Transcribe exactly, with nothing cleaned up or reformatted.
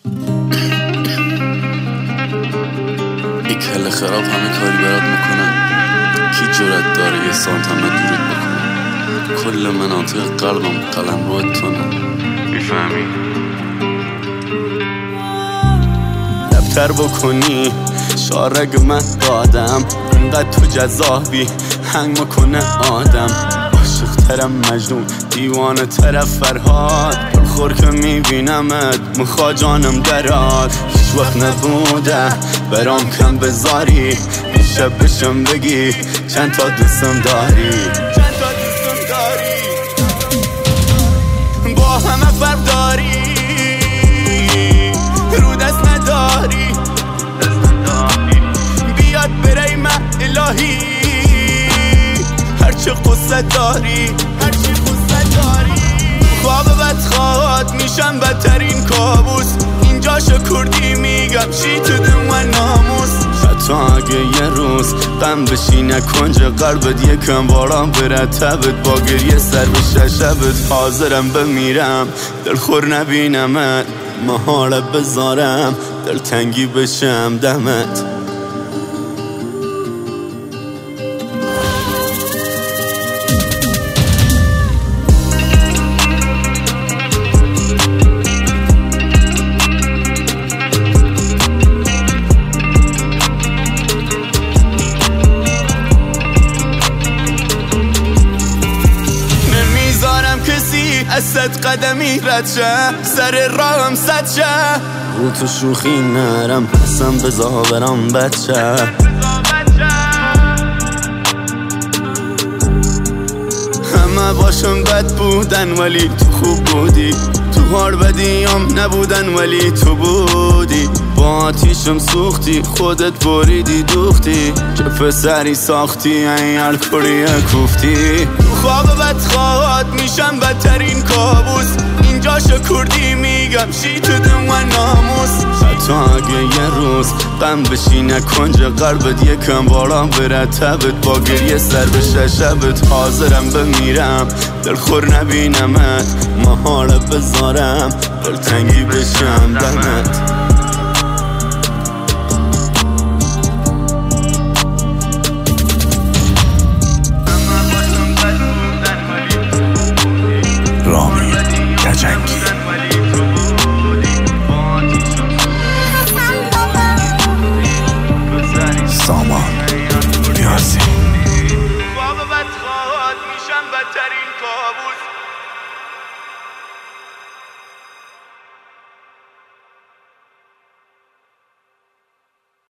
ای کل خراب همه کاری برات میکنن، کی جرأت داره یه سانت همه دورت بکنه؟ کل مناطق قلبم قلم روی تونه، میفهمی؟ دفتر بکنی شارگ من دادم، انقدر تو جذابی هنگ میکنه آدم. عاشق ترم مجنون، دیوانه طرف فرهاد، پرخور که میبینمت مخوا جانم دراد. هیچ وقت نبوده برام کم بذاری، میشه بشم بگی چند تا دوستم داری، چند تا دوستم داری. با همه فرق داری، رو دست نداری، بیاد بری من الهی، هرچه قصه داری، هرچه قصه داری. خواب بدخواد میشم بدترین کابوس، اینجا شکردی میگم شی تو دم ناموس. حتی اگه یه روز غم بشینه کنج قلبت، یکم باران بره تبت، با گریه سر بشه شبت. حاضرم بمیرم دلخور نبینمت، محاله بذارم دلتنگی بشم دمت. از صد قدمی رد شه، سر راهم صد شه، رو تو شوخی نرم پسم بزا برام بچه. همه باشم بد بودن ولی تو خوب بودی، تو هار بدیام نبودن ولی تو بودی. با آتیشم سوختی خودت بریدی دوختی، چه پسری ساختی این الکلیه کوفتی. خواب بدخواد میشم بدترین کابوس، اینجا شکردی میگم شی تو دم و ناموس. حتی اگه یه روز غم بشینه کنج قلبت، یکم باران بره تبت، با گریه سر بشه شبت. حاضرم بمیرم دلخور نبینمت، محاله بذارم دلتنگی بشم دمت.